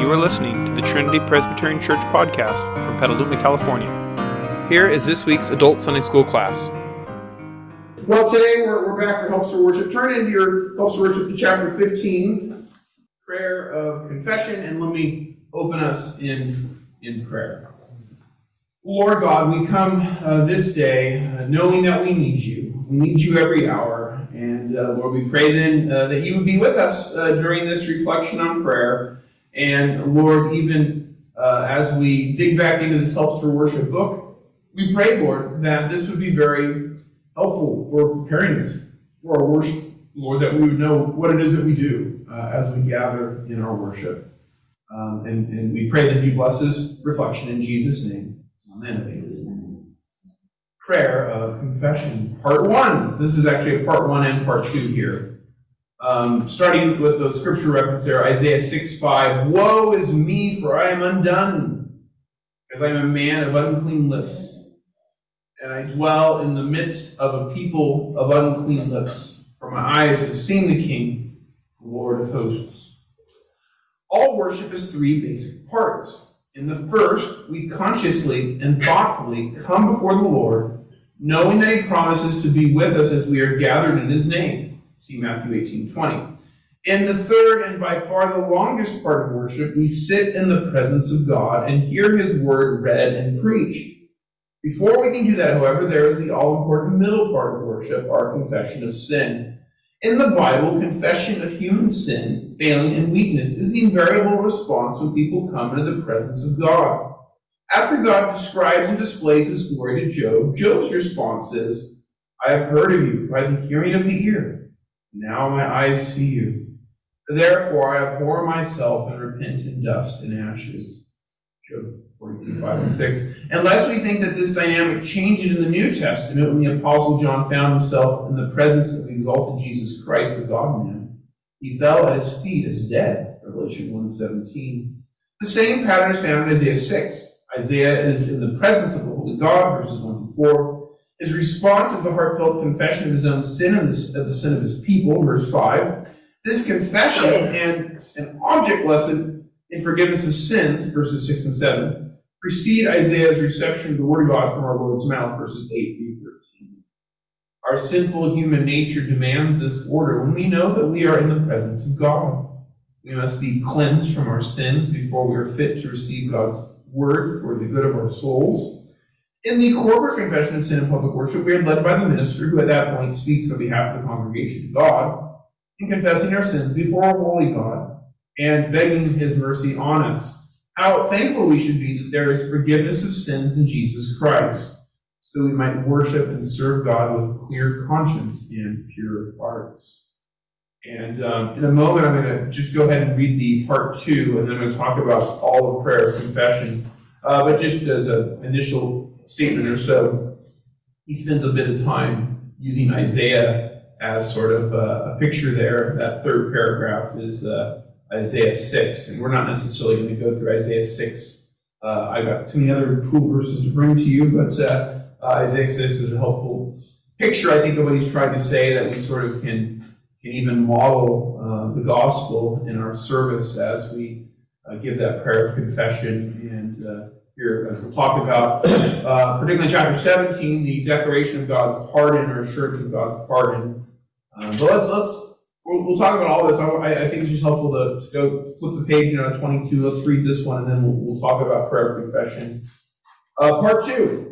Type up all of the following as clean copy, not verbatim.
You are listening to the Trinity Presbyterian Church podcast from Petaluma, California. Here is this week's Adult Sunday School class. Well, today we're back for Helps for Worship. Turn into your Helps for Worship to chapter 15, prayer of confession, and let me open us in prayer. Lord God, we come this day knowing that we need you. We need you every hour. And Lord, we pray then that you would be with us during this reflection on prayer. And Lord, even as we dig back into this Helps for Worship book, we pray, Lord, that this would be very helpful for preparing us for our worship, Lord, that we would know what it is that we do as we gather in our worship. And we pray that you bless this reflection in Jesus' name. Amen. Prayer of confession, part 1. This is actually a part 1 and part 2 here. Starting with the scripture reference there, Isaiah 6:5. Woe is me, for I am undone, because I am a man of unclean lips, and I dwell in the midst of a people of unclean lips. For my eyes have seen the King, the Lord of hosts. All worship is 3 basic parts. In the first, we consciously and thoughtfully come before the Lord, knowing that He promises to be with us as we are gathered in His name. See Matthew 18:20. In the third, and by far the longest part of worship, we sit in the presence of God and hear His word read and preached. Before we can do that, however, there is the all-important middle part of worship, our confession of sin. In the Bible, confession of human sin, failing, and weakness is the invariable response when people come into the presence of God. After God describes and displays His glory to Job, Job's response is, I have heard of you by the hearing of the ear. Now my eyes see you. Therefore I abhor myself and repent in dust and ashes. Job 42:5-6. Unless we think that this dynamic changes in the New Testament when the Apostle John found himself in the presence of the exalted Jesus Christ, the God-man, he fell at His feet as dead. Revelation 1:17. The same pattern is found in Isaiah 6. Isaiah is in the presence of the Holy God, verses 1-4. His response is a heartfelt confession of his own sin and of the sin of his people, verse 5. This confession and an object lesson in forgiveness of sins, verses 6 and 7, precede Isaiah's reception of the Word of God from our Lord's mouth, verses 8-13. Our sinful human nature demands this order when we know that we are in the presence of God. We must be cleansed from our sins before we are fit to receive God's Word for the good of our souls. In the corporate confession of sin in public worship, we are led by the minister, who at that point speaks on behalf of the congregation to God, in confessing our sins before a holy God, and begging His mercy on us. How thankful we should be that there is forgiveness of sins in Jesus Christ, so we might worship and serve God with clear conscience and pure hearts. And in a moment, I'm going to just go ahead and read the part 2, and then I'm going to talk about all of prayer of confession. But just as an initial statement or so, he spends a bit of time using Isaiah as sort of a picture there. That third paragraph is Isaiah 6, and we're not necessarily going to go through Isaiah 6. I've got too many other cool verses to bring to you, but Isaiah 6 is a helpful picture, I think, of what he's trying to say, that we sort of can even model the gospel in our service as we give that prayer of confession. And here, as we'll talk about, particularly in chapter 17, the declaration of God's pardon, or assurance of God's pardon. But we'll talk about all this. I think it's just helpful to go flip the page to 22. Let's read this one, and then we'll talk about prayer of confession. Part 2.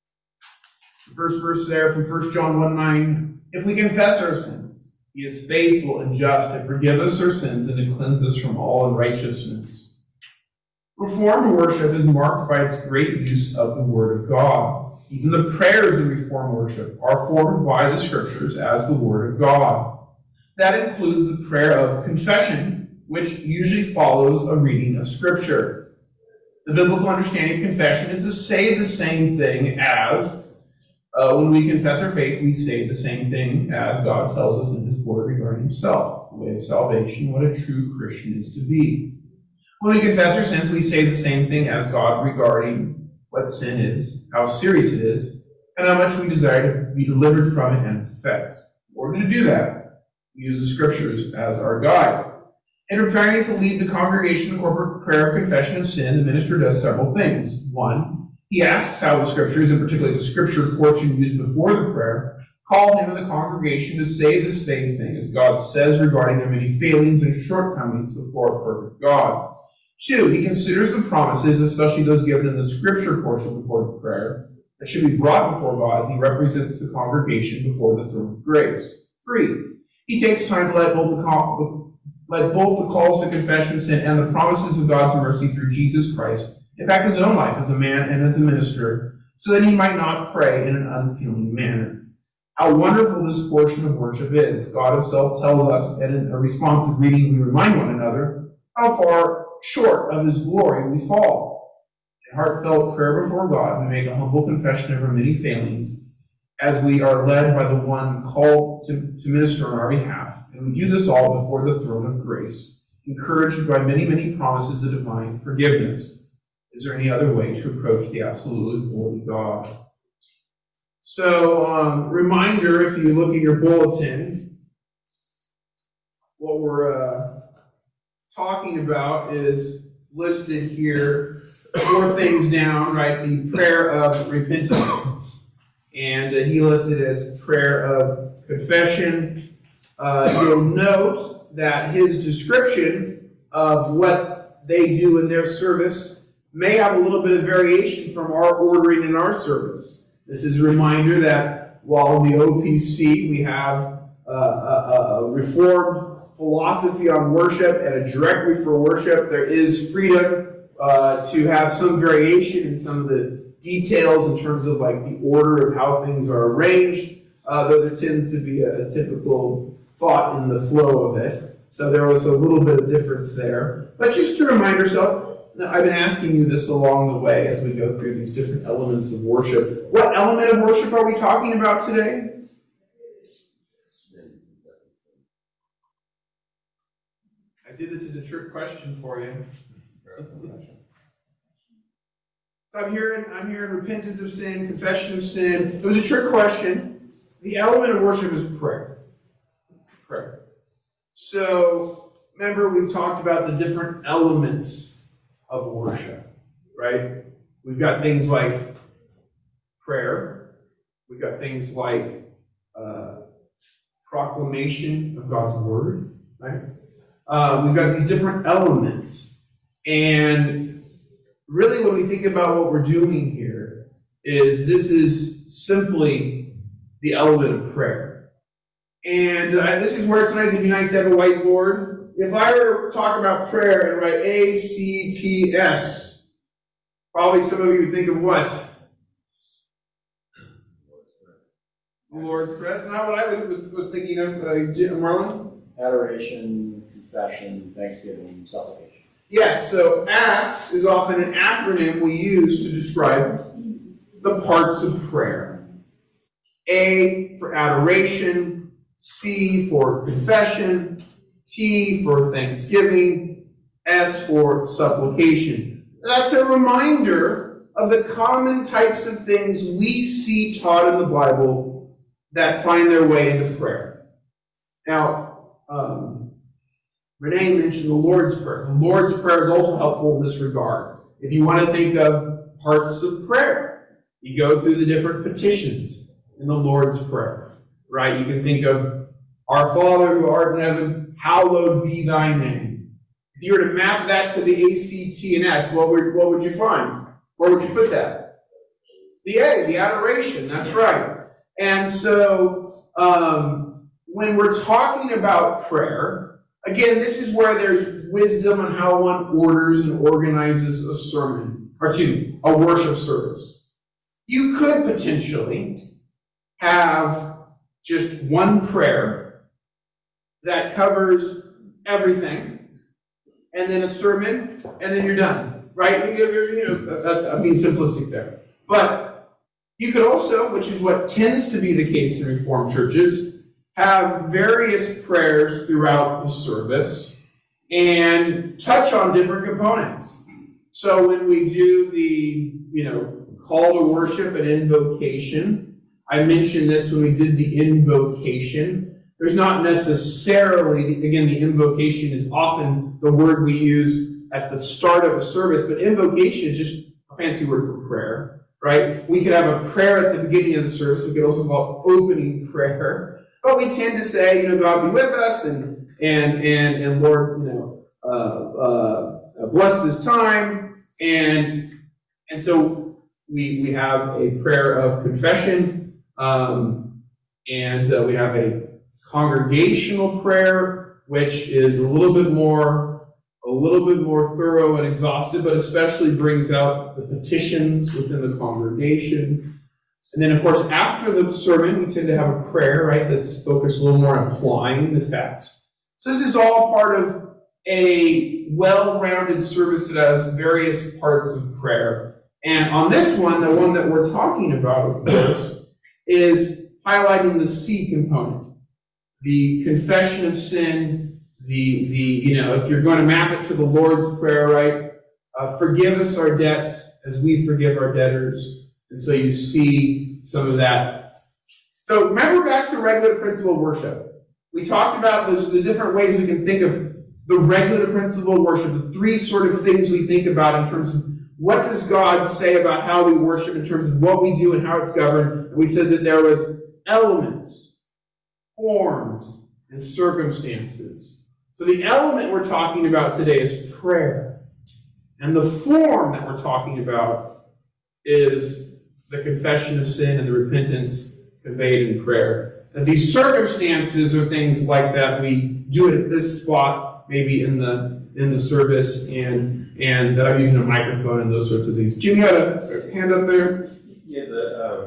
The first verse there from 1 John 1:9. If we confess our sins, He is faithful and just to forgive us our sins and to cleanse us from all unrighteousness. Reformed worship is marked by its great use of the Word of God. Even the prayers in Reformed worship are formed by the Scriptures as the Word of God. That includes the prayer of confession, which usually follows a reading of Scripture. The biblical understanding of confession is to say the same thing as, when we confess our faith, we say the same thing as God tells us in His Word regarding Himself, the way of salvation, what a true Christian is to be. When we confess our sins, we say the same thing as God regarding what sin is, how serious it is, and how much we desire to be delivered from it and its effects. In order to do that, we use the Scriptures as our guide. In preparing to lead the congregation in corporate prayer of confession of sin, the minister does several things. One, he asks how the scriptures, and particularly the scripture portion used before the prayer, call him and the congregation to say the same thing as God says regarding their many failings and shortcomings before a perfect God. Two, he considers the promises, especially those given in the scripture portion before the prayer, that should be brought before God as he represents the congregation before the throne of grace. Three, he takes time to let both the calls to confession of sin and the promises of God's mercy through Jesus Christ impact his own life as a man and as a minister, so that he might not pray in an unfeeling manner. How wonderful this portion of worship is. God himself tells us, and in a responsive reading we remind one another, how far short of his glory we fall. In heartfelt prayer before God, we make a humble confession of our many failings, as we are led by the one called to minister on our behalf. And we do this all before the throne of grace, encouraged by many, many promises of divine forgiveness. Is there any other way to approach the absolutely holy God? So, reminder, if you look at your bulletin, what we're talking about is listed here, 4 things down, right? The prayer of repentance. And he listed as prayer of confession. You'll note that his description of what they do in their service may have a little bit of variation from our ordering in our service. This is a reminder that while in the OPC we have a reformed philosophy on worship and a directory for worship, there is freedom to have some variation in some of the details in terms of like the order of how things are arranged, though there tends to be a typical thought in the flow of it. So there was a little bit of difference there. But just to remind yourself, I've been asking you this along the way as we go through these different elements of worship. What element of worship are we talking about today? I did this as a trick question for you. So I'm hearing repentance of sin, confession of sin. It was a trick question. The element of worship is prayer. Prayer. So remember, we've talked about the different elements of worship, right? We've got things like prayer. We've got things like proclamation of God's word, right? We've got these different elements. And really when we think about what we're doing here is this is simply the element of prayer. And this is where sometimes it'd be nice to have a whiteboard. If I were to talk about prayer and write ACTS, probably some of you would think of what? The Lord's Prayer. That's not what I was thinking of, Marlon? Adoration, confession, thanksgiving, supplication. Yes, so ACTS is often an acronym we use to describe the parts of prayer. A for adoration, C for confession, T for thanksgiving, S for supplication. That's a reminder of the common types of things we see taught in the Bible that find their way into prayer. Now, Renee mentioned the Lord's Prayer. The Lord's Prayer is also helpful in this regard. If you want to think of parts of prayer, you go through the different petitions in the Lord's Prayer, right? You can think of Our Father who art in heaven, hallowed be thy name. If you were to map that to the ACT and S, what would you find? Where would you put that? The A, the adoration, that's right. And so when we're talking about prayer, again, this is where there's wisdom on how one orders and organizes a sermon, or a worship service. You could potentially have just one prayer that covers everything, and then a sermon, and then you're done, right? I'm being simplistic there. But you could also, which is what tends to be the case in Reformed churches, have various prayers throughout the service and touch on different components. So when we do the, call to worship and invocation, I mentioned this when we did the invocation. there's not necessarily, again, the invocation is often the word we use at the start of a service, but invocation is just a fancy word for prayer, right? We could have a prayer at the beginning of the service. We could also call it opening prayer. But we tend to say, God be with us, and Lord, bless this time. And so we have a prayer of confession, and we have a congregational prayer, which is a little bit more thorough and exhaustive, but especially brings out the petitions within the congregation. And then, of course, after the sermon, we tend to have a prayer, right, that's focused a little more on applying the text. So this is all part of a well-rounded service that has various parts of prayer. And on this one, the one that we're talking about, of course, is highlighting the C component, the confession of sin. If you're going to map it to the Lord's Prayer, right? Forgive us our debts as we forgive our debtors. And so you see some of that. So remember back to regular principle of worship. We talked about the different ways we can think of the regular principle of worship, the three sort of things we think about in terms of what does God say about how we worship, in terms of what we do and how it's governed. And we said that there was elements, forms, and circumstances. So the element we're talking about today is prayer. And the form that we're talking about is the confession of sin and the repentance conveyed in prayer. And these circumstances are things like that. We do it at this spot, maybe in the service, and that I'm using a microphone and those sorts of things. Jim, you had a hand up there? Yeah,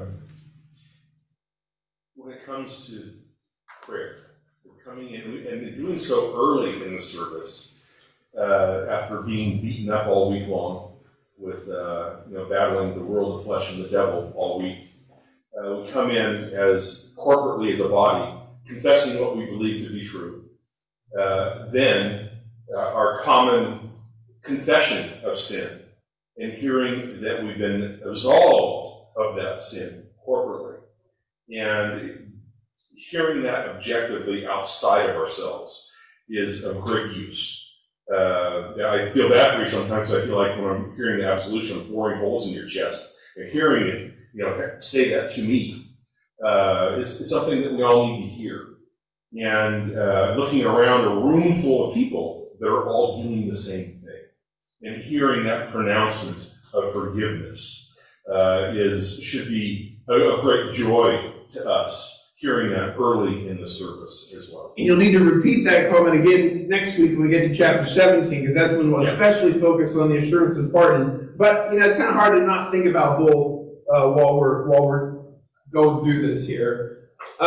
when it comes to prayer, coming in and doing so early in the service, after being beaten up all week long with battling the world, the flesh, and the devil all week, we come in as corporately as a body, confessing what we believe to be true. Then our common confession of sin, and hearing that we've been absolved of that sin corporately, and hearing that objectively outside of ourselves is of great use. I feel bad for you sometimes. I feel like when I'm hearing the absolution, I'm boring holes in your chest. And hearing it, say that to me, is something that we all need to hear. And looking around a room full of people that are all doing the same thing, and hearing that pronouncement of forgiveness should be of great joy to us, hearing that early in the service as well. And you'll need to repeat that comment again next week when we get to chapter 17, because that's when we'll especially focus on the assurance of pardon. But it's kind of hard to not think about both while we're going through this here.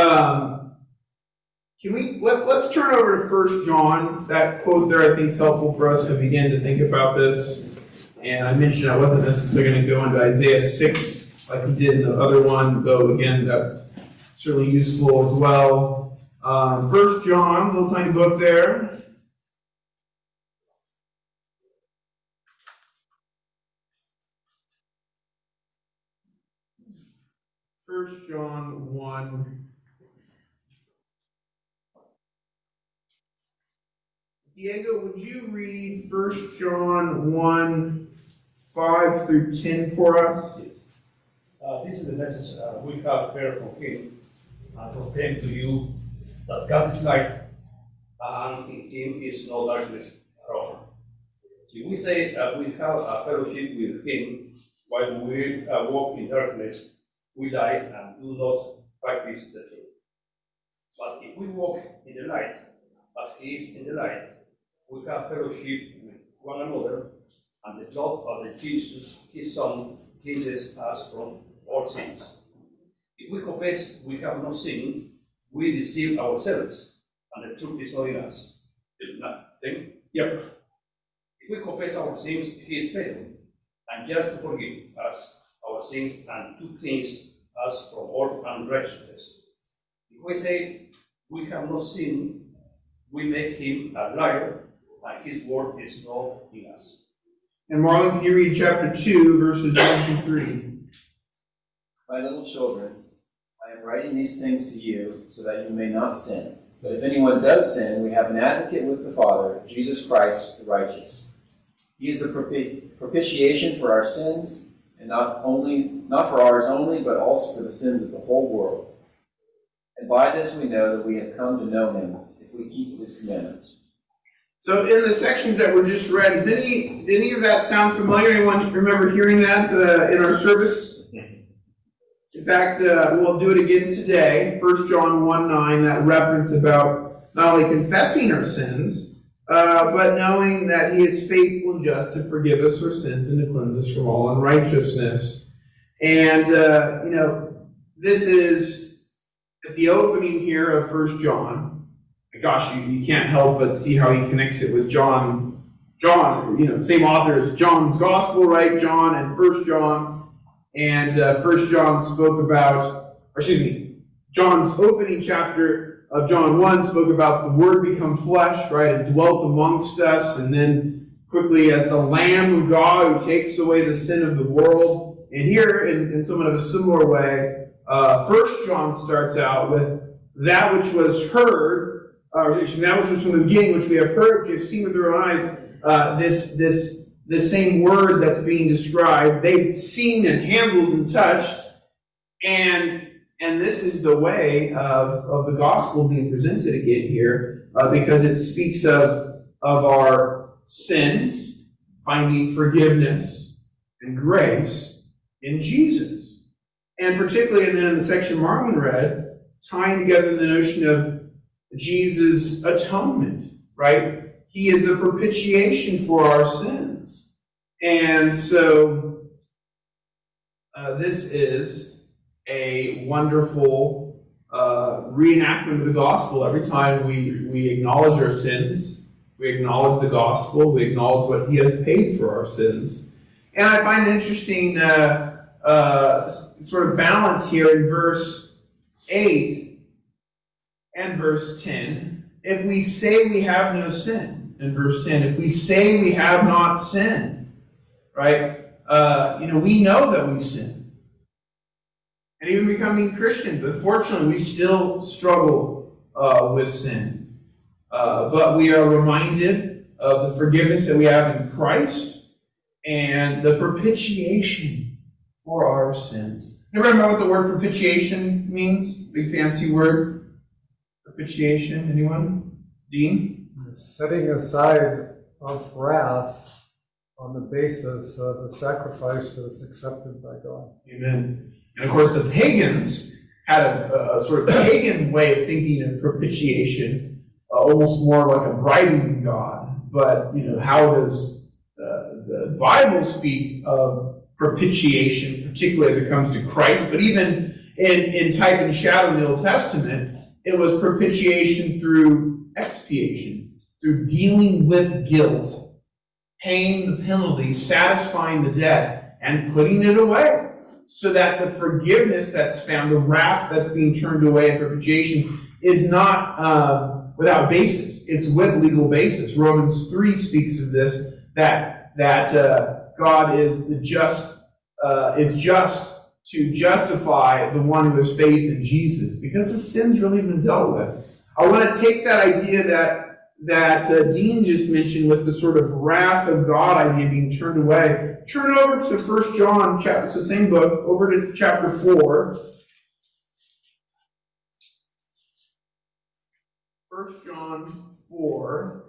Let's turn over to 1 John. That quote there I think is helpful for us to begin to think about this. And I mentioned I wasn't necessarily going to go into Isaiah 6 like we did in the other one, though again that's certainly useful as well. 1 John, little tiny book there. First John 1. Diego, would you read 1 John 1, 5 through 10 for us? This is the message we have heard from him and proclaim to you, that God is light, and in him is no darkness at all. If we say that we have a fellowship with him while we walk in darkness, we lie and do not practice the truth. But if we walk in the light, as he is in the light, we have fellowship with one another, and the blood of the Jesus, his Son, cleanses us from all sins. If we confess we have no sin, we deceive ourselves, and the truth is not in us. Then, Yep. if we confess our sins, he is faithful and just to forgive us our sins and to cleanse us from all unrighteousness. If we say we have no sin, we make him a liar, and his word is not in us. And Marlon, can you read chapter 2, verses 1 through 3? My little children, I am writing these things to you so that you may not sin. But if anyone does sin, we have an advocate with the Father, Jesus Christ the righteous. He is the propitiation for our sins, and not for ours only, but also for the sins of the whole world. And by this we know that we have come to know him, if we keep his commandments. So in the sections that were just read, does any of that sound familiar? Anyone remember hearing that in our service? In fact, we'll do it again today. 1 John 1:9, that reference about not only confessing our sins, but knowing that he is faithful and just to forgive us our sins and to cleanse us from all unrighteousness. And, this is at the opening here of 1 John. Gosh, you can't help but see how he connects it with John, same author as John's Gospel, right? John and 1 John. And 1 John John's opening chapter of John 1 spoke about the Word become flesh, right, and dwelt amongst us. And then quickly, as the Lamb of God who takes away the sin of the world. And here, in somewhat of a similar way, 1 John starts out with that which was heard, that which was from the beginning, which we have heard, which we have seen with our own eyes, this same word that's being described, they've seen and handled and touched, and this is the way of the gospel being presented again here, because it speaks of our sin, finding forgiveness and grace in Jesus. And particularly then in the section Marlon read, tying together the notion of Jesus' atonement, right? He is the propitiation for our sins. And so this is a wonderful reenactment of the gospel. Every time we acknowledge our sins, we acknowledge the gospel, we acknowledge what he has paid for our sins. And I find an interesting sort of balance here in verse 8 and verse 10. If we say we have no sin, in verse 10, if we say we have not sinned, right? We know that we sin. And even becoming Christians, unfortunately, we still struggle with sin. But we are reminded of the forgiveness that we have in Christ and the propitiation for our sins. Anybody know what the word propitiation means? Big fancy word. Propitiation, anyone? Dean? Setting aside of wrath on the basis of a sacrifice that's accepted by God. Amen. And of course, the pagans had a sort of pagan way of thinking of propitiation, almost more like a bribing God. But, how does the Bible speak of propitiation, particularly as it comes to Christ? But even in type and shadow in the Old Testament, it was propitiation through expiation, through dealing with guilt, paying the penalty, satisfying the debt, and putting it away, so that the forgiveness that's found, the wrath that's being turned away in propitiation, is not without basis. It's with legal basis. Romans 3 speaks of this, that God is just to justify the one who has faith in Jesus, because the sin's really been dealt with. I want to take that idea that Dean just mentioned with the sort of wrath of God idea being turned away. Turn it over to 1 John, it's the same book, over to chapter 4. 1 John 4,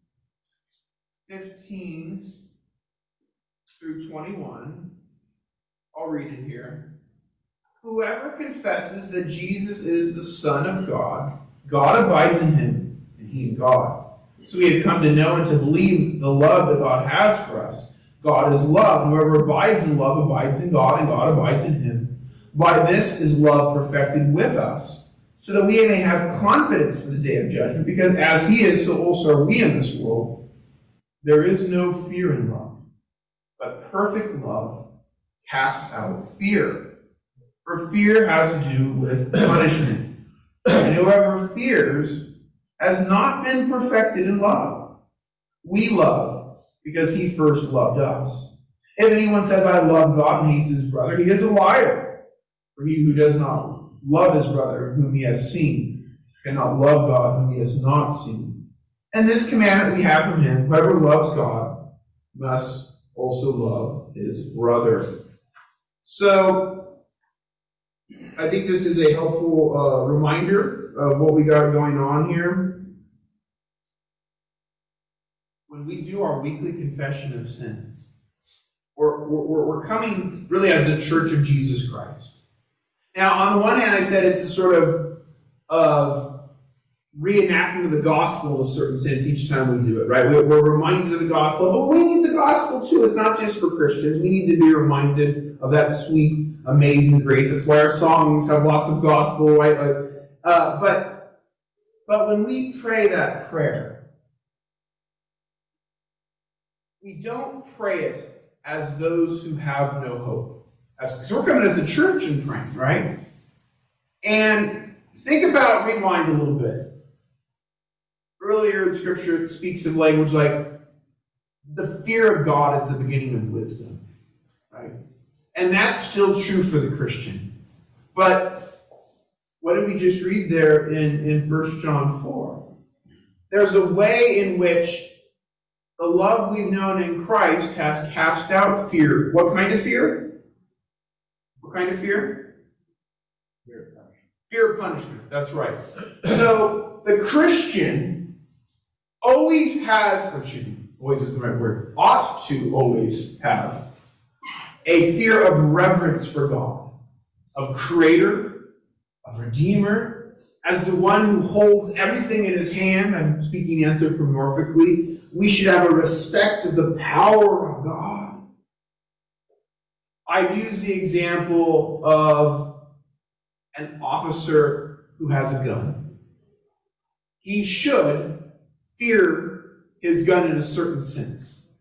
15 through 21. I'll read it here. Whoever confesses that Jesus is the Son of God, God abides in him, and he in God. So we have come to know and to believe the love that God has for us. God is love. Whoever abides in love abides in God, and God abides in him. By this is love perfected with us, so that we may have confidence for the day of judgment, because as he is, so also are we in this world. There is no fear in love, but perfect love casts out fear. For fear has to do with punishment. And whoever fears has not been perfected in love. We love because he first loved us. If anyone says, I love God, and hates his brother, he is a liar. For he who does not love his brother whom he has seen cannot love God whom he has not seen. And this commandment we have from him, whoever loves God must also love his brother. So, I think this is a helpful reminder of what we got going on here. When we do our weekly confession of sins, we're coming really as a church of Jesus Christ. Now, on the one hand, I said it's a sort of reenactment of the gospel in a certain sense each time we do it, right? We're reminded of the gospel, but we need the gospel too. It's not just for Christians. We need to be reminded of that sweet, amazing grace. That's why our songs have lots of gospel, right? But when we pray that prayer, we don't pray it as those who have no hope. Because we're coming as a church and praying, right? And think about, rewind a little bit. Earlier in Scripture, it speaks of language like, the fear of God is the beginning of wisdom, right? And that's still true for the Christian. But what did we just read there in 1 John 4? There's a way in which the love we've known in Christ has cast out fear. What kind of fear? What kind of fear? Fear of punishment. That's right. So the Christian always has, always isn't the right word, ought to always have a fear of reverence for God, of Creator, of Redeemer, as the one who holds everything in his hand. I'm speaking anthropomorphically. We should have a respect of the power of God. I've used the example of an officer who has a gun. He should fear his gun in a certain sense.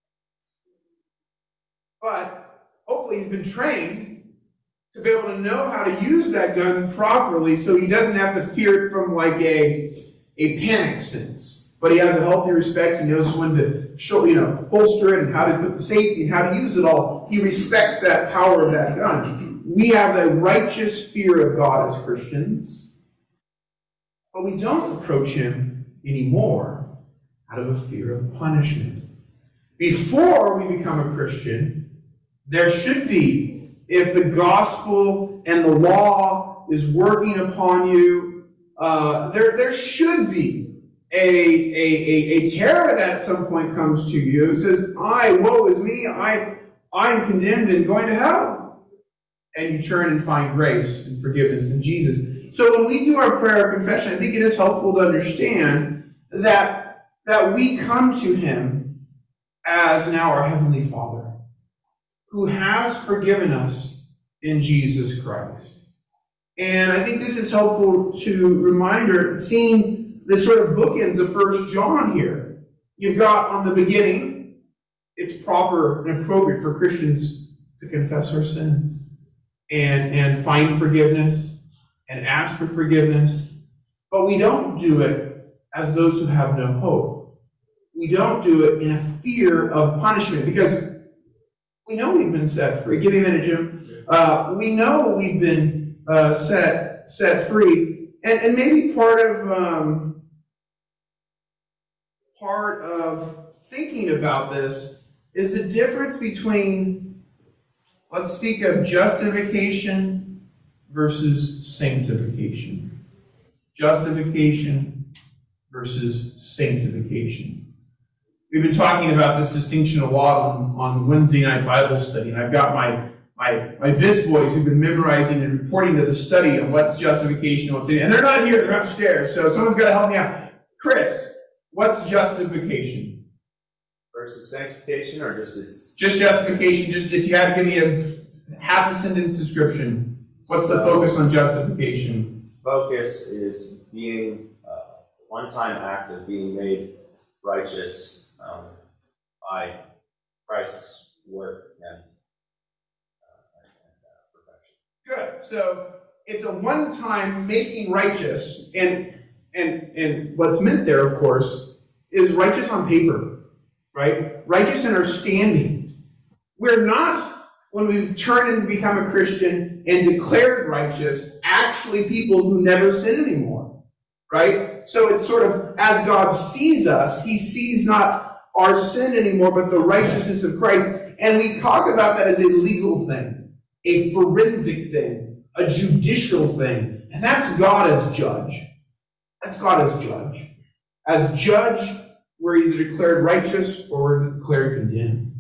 But hopefully he's been trained to be able to know how to use that gun properly so he doesn't have to fear it from like a panic sense. But he has a healthy respect. He knows when to holster it and how to put the safety and how to use it all. He respects that power of that gun. We have a righteous fear of God as Christians, but we don't approach him anymore out of a fear of punishment. Before we become a Christian, there should be, if the gospel and the law is working upon you, there should be a terror that at some point comes to you and says, woe is me, I'm condemned and going to hell. And you turn and find grace and forgiveness in Jesus. So when we do our prayer of confession, I think it is helpful to understand that we come to him as now our Heavenly Father, who has forgiven us in Jesus Christ. And I think this is helpful to reminder, seeing the sort of bookends of 1 John here. You've got on the beginning, it's proper and appropriate for Christians to confess our sins and find forgiveness and ask for forgiveness. But we don't do it as those who have no hope. We don't do it in a fear of punishment because we know we've been set free. Give me a minute, Jim. We know we've been set free. And maybe part of thinking about this is the difference between, let's speak of justification versus sanctification. Justification versus sanctification. We've been talking about this distinction a lot on Wednesday night Bible study, and I've got my Vis boys who've been memorizing and reporting to the study on what's justification and what's sin. And they're not here, they're upstairs, so someone's got to help me out. Chris, what's justification? Versus sanctification, or just it's... Just justification, just if you had to give me a half a sentence description, what's the focus on justification? Focus is being a one-time act of being made righteous by Christ's work and perfection. Good. So it's a one-time making righteous, and what's meant there, of course, is righteous on paper, right? Righteous in our standing. We're not, when we turn and become a Christian and declared righteous, actually people who never sin anymore, right? So it's sort of, as God sees us, he sees not our sin anymore, but the righteousness of Christ. And we talk about that as a legal thing, a forensic thing, a judicial thing. And that's God as judge. That's God as judge. As judge, we're either declared righteous or we're declared condemned.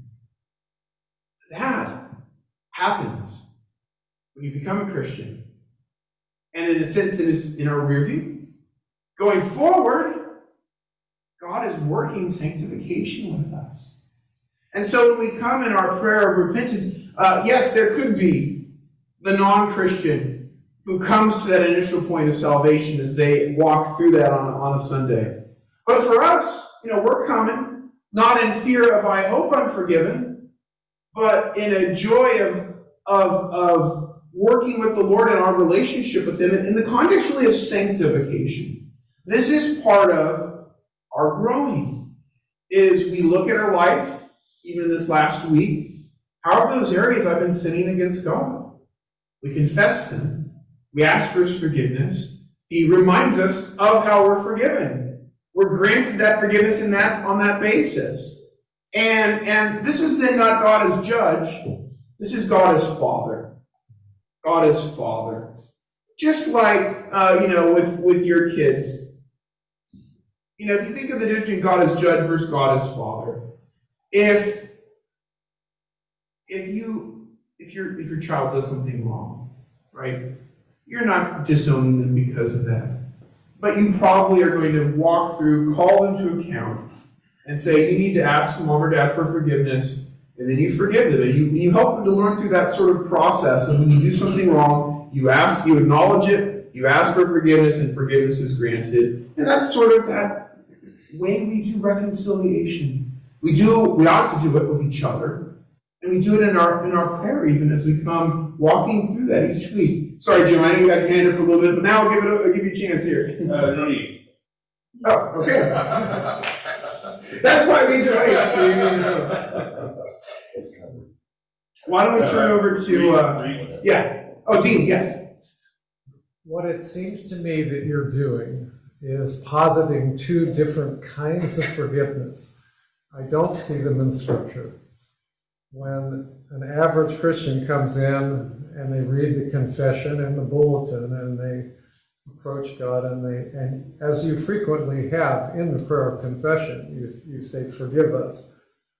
That happens when you become a Christian. And in a sense, it is in our rear view. Going forward, God is working sanctification with us. And so when we come in our prayer of repentance, yes, there could be the non-Christian who comes to that initial point of salvation as they walk through that on a Sunday. But for us, we're coming, not in fear of, I hope I'm forgiven, but in a joy of working with the Lord in our relationship with Him in the context really of sanctification. This is part of our growing, is we look at our life, even this last week, how are those areas I've been sinning against God? We confess them. We ask for His forgiveness. He reminds us of how we're forgiven. We're granted that forgiveness on that basis. And this is then not God as judge. This is God as Father. God as Father. Just like, with your kids. If you think of the difference between God as judge versus God as Father. If your child does something wrong, right? You're not disowning them because of that. But you probably are going to walk through, call them to account, and say, you need to ask mom or dad for forgiveness, and then you forgive them. And you help them to learn through that sort of process of when you do something wrong, you acknowledge it, you ask for forgiveness, and forgiveness is granted. And that's sort of that way we do reconciliation. We ought to do it with each other. And we do it in our prayer even as we come walking through that each week. Sorry, Jim, I know you had your hand up for a little bit, but now I'll give you a chance here. No need. Oh, okay. That's why we enjoy it. Why don't we turn over to Dean, yes. What it seems to me that you're doing is positing two different kinds of forgiveness. I don't see them in Scripture. When an average Christian comes in and they read the confession in the bulletin and they approach God and as you frequently have in the prayer of confession, you say, forgive us.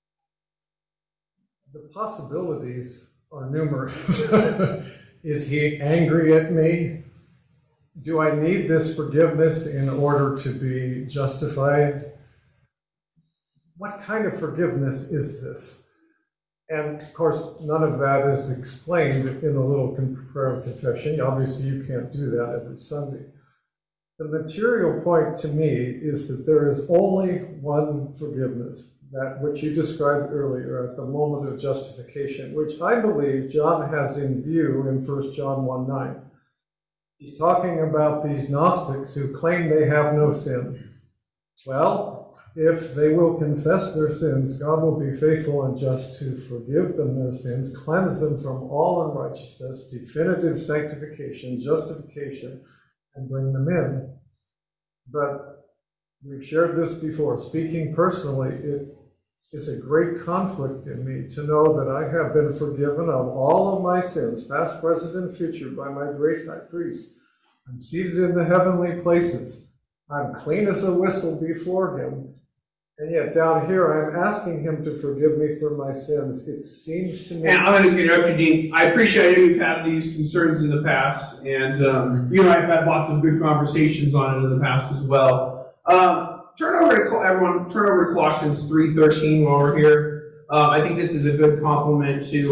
The possibilities are numerous. Is he angry at me? Do I need this forgiveness in order to be justified? What kind of forgiveness is this? And of course, none of that is explained in a little prayer of confession. Obviously, you can't do that every Sunday. The material point to me is that there is only one forgiveness, that which you described earlier at the moment of justification, which I believe John has in view in 1 John 1:9. He's talking about these Gnostics who claim they have no sin. Well, if they will confess their sins, God will be faithful and just to forgive them their sins, cleanse them from all unrighteousness, definitive sanctification, justification, and bring them in. But we've shared this before. Speaking personally, it is a great conflict in me to know that I have been forgiven of all of my sins, past, present, and future, by my great high priest. I'm seated in the heavenly places. I'm clean as a whistle before him. And yet down here, I'm asking him to forgive me for my sins. It seems to me... And I'm going to interrupt you, Dean. I appreciate it. We've had these concerns in the past. And I've had lots of good conversations on it in the past as well. Turn over to Colossians 3:13 while we're here. I think this is a good complement to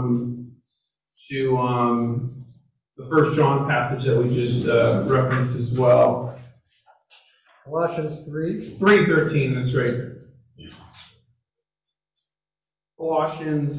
the 1 John passage that we just referenced as well. Colossians 3? 3:13, that's right. Colossians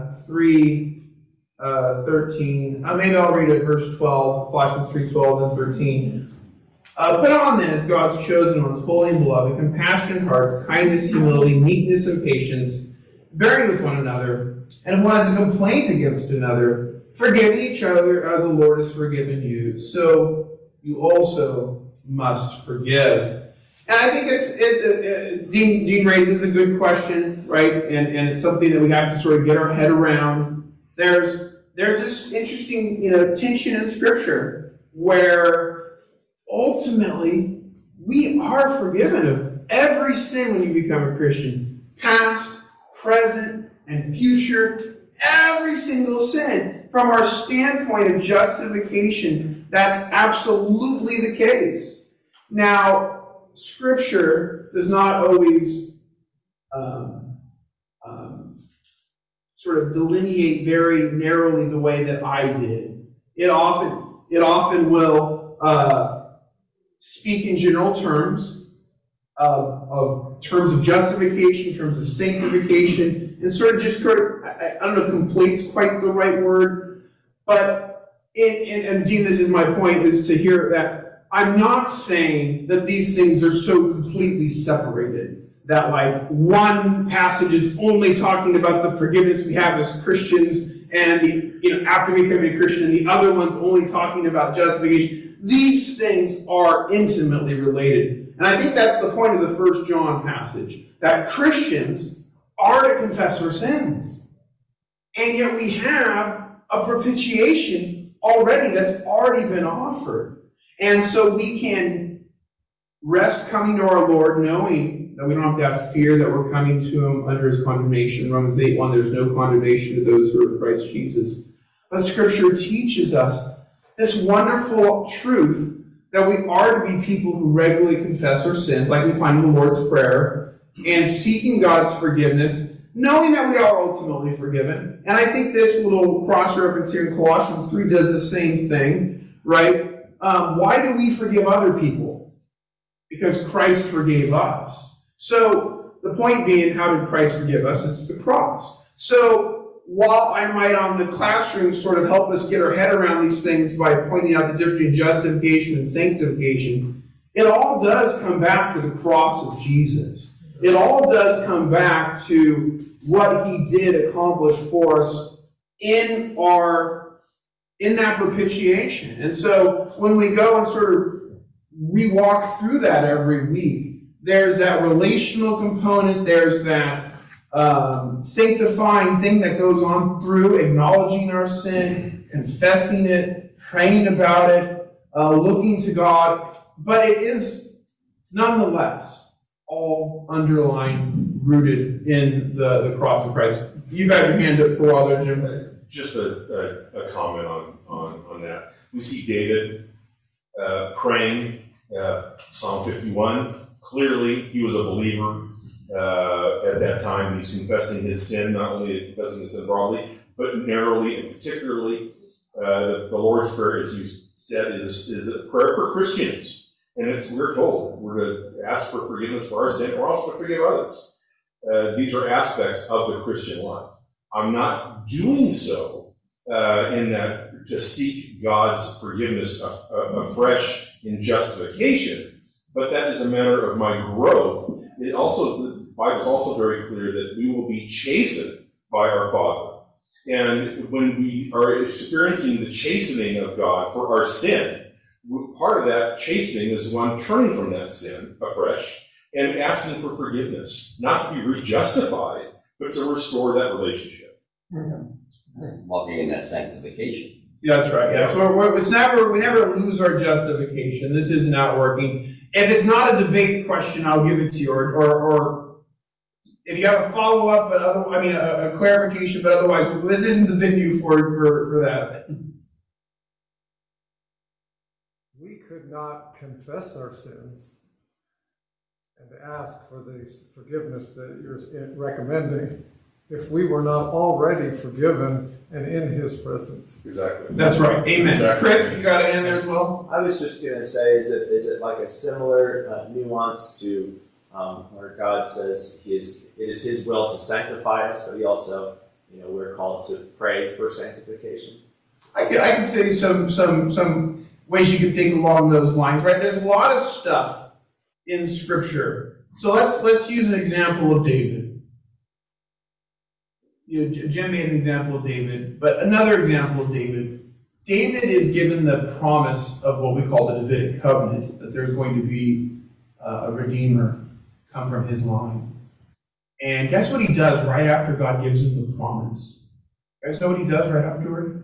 3:13. Maybe I'll read it, verse 12. Colossians 3:12 and 13. Put on then as God's chosen ones, holy and beloved, compassionate hearts, kindness, humility, meekness, and patience, bearing with one another, and if one has a complaint against another, forgiving each other as the Lord has forgiven you, so you also must forgive? And I think Dean raises a good question, right? And it's something that we have to sort of get our head around. There's this interesting, tension in Scripture where ultimately we are forgiven of every sin when you become a Christian. Past, present, and future. Every single sin. From our standpoint of justification, that's absolutely the case. Now, Scripture does not always sort of delineate very narrowly the way that I did. It often will speak in general terms of terms of justification, terms of sanctification, and sort of just I don't know if complete's quite the right word, but and Dean, this is my point, is to hear that I'm not saying that these things are so completely separated that like one passage is only talking about the forgiveness we have as Christians and after becoming a Christian, and the other one's only talking about justification. These things are intimately related. And I think that's the point of the 1 John passage, that Christians are to confess our sins. And yet we have a propitiation already that's already been offered. And so we can rest coming to our Lord knowing that we don't have to have fear that we're coming to Him under His condemnation. Romans 8:1, there's no condemnation to those who are in Christ Jesus. But Scripture teaches us this wonderful truth that we are to be people who regularly confess our sins, like we find in the Lord's Prayer, and seeking God's forgiveness, knowing that we are ultimately forgiven. And I think this little cross-reference here in Colossians 3 does the same thing, right? Why do we forgive other people? Because Christ forgave us. So the point being, how did Christ forgive us? It's the cross. So while I might on the classroom sort of help us get our head around these things by pointing out the difference between justification and sanctification, it all does come back to the cross of Jesus. It all does come back to what He did accomplish for us in that propitiation. And so when we go and sort of re-walk through that every week, there's that relational component, there's that sanctifying thing that goes on through acknowledging our sin, confessing it, praying about it, looking to God. But it is nonetheless all underlying, rooted in the cross of Christ. You've got your hand up for a while there, Jim. Just a comment on that. We see David praying, Psalm 51. Clearly, he was a believer at that time. He's confessing his sin, not only confessing his sin broadly, but narrowly and particularly. The Lord's Prayer, as you said, is a prayer for Christians. And we're told we're to ask for forgiveness for our sin. We're also to forgive others. These are aspects of the Christian life. I'm not doing so in that to seek God's forgiveness afresh in justification. But that is a matter of my growth. The Bible is also very clear that we will be chastened by our Father. And when we are experiencing the chastening of God for our sin, part of that chastening is one turning from that sin afresh and asking for forgiveness, not to be re-justified, but to restore that relationship. Walking in that sanctification. Yeah, that's right. Yeah. So we never lose our justification. This isn't outworking. If it's not a debate question, I'll give it to you, or if you have a follow-up, but a clarification, but otherwise, this isn't the venue for that. We could not confess our sins and ask for the forgiveness that you're recommending if we were not already forgiven and in His presence. Exactly. That's right. Amen. Exactly. Chris, you got it in there as well? I was just going to say, is it like a similar nuance to where God says it is His will to sanctify us, but He also, we're called to pray for sanctification? I can say some ways you could think along those lines, right? There's a lot of stuff in Scripture. So let's use an example of David. Jim made an example of David, but another example of David. David is given the promise of what we call the Davidic covenant, that there's going to be a Redeemer come from his line. And guess what he does right after God gives him the promise? You guys know what he does right afterward?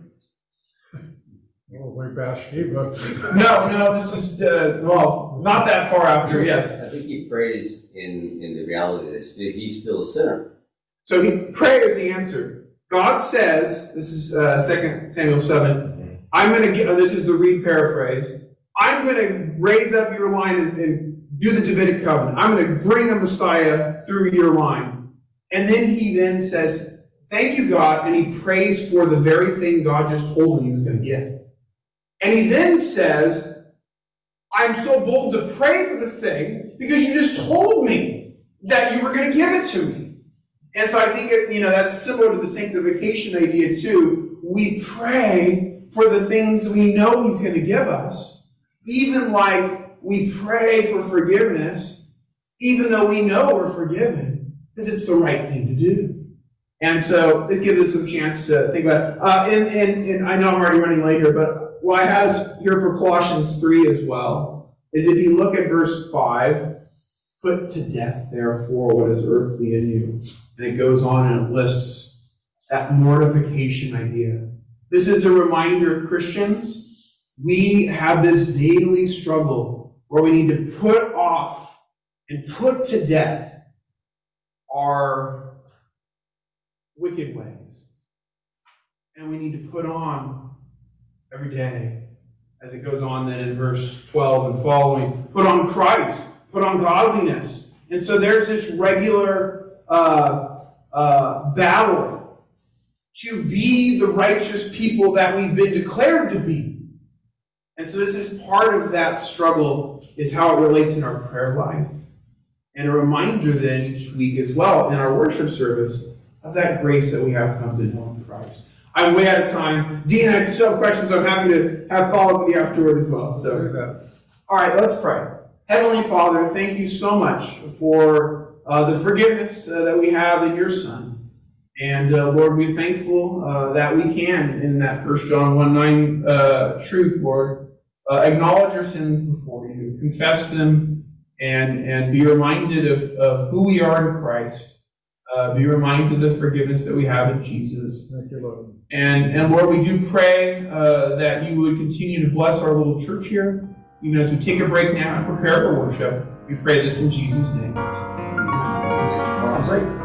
Like Bathsheba. No, this is, not that far after, yes. I think he prays in the reality that he's still a sinner. So prayer is the answer. God says, this is 2 Samuel 7, I'm going to get, this is the Reed paraphrase, I'm going to raise up your line and do the Davidic covenant. I'm going to bring a Messiah through your line. And then he then says, thank you, God, and he prays for the very thing God just told him he was going to get. And he then says, I'm so bold to pray for the thing because you just told me that you were going to give it to me. And so I think, that's similar to the sanctification idea too. We pray for the things we know he's going to give us, even like we pray for forgiveness, even though we know we're forgiven, because it's the right thing to do. And so it gives us some chance to think about it. And I know I'm already running late here, but what I have us here for Colossians 3 as well is if you look at verse 5, put to death, therefore, what is earthly in you. And it goes on and it lists that mortification idea. This is a reminder, Christians, we have this daily struggle where we need to put off and put to death our wicked ways. And we need to put on every day, as it goes on then in verse 12 and following, put on Christ, put on godliness. And so there's this regular battle to be the righteous people that we've been declared to be. And so this is part of that struggle, is how it relates in our prayer life. And a reminder then each week as well in our worship service of that grace that we have come to know in Christ. I'm way out of time. Dean, I still have questions. I'm happy to have follow-up with you afterward as well. So, all right, let's pray. Heavenly Father, thank you so much for the forgiveness that we have in your Son. And Lord, we're thankful that we can, in that 1 John 1:9 truth, Lord, acknowledge our sins before you, confess them, and be reminded of who we are in Christ. Be reminded of the forgiveness that we have in Jesus. Thank you, Lord. And Lord, we do pray that you would continue to bless our little church here, even as we take a break now and prepare for worship. We pray this in Jesus' name. All right.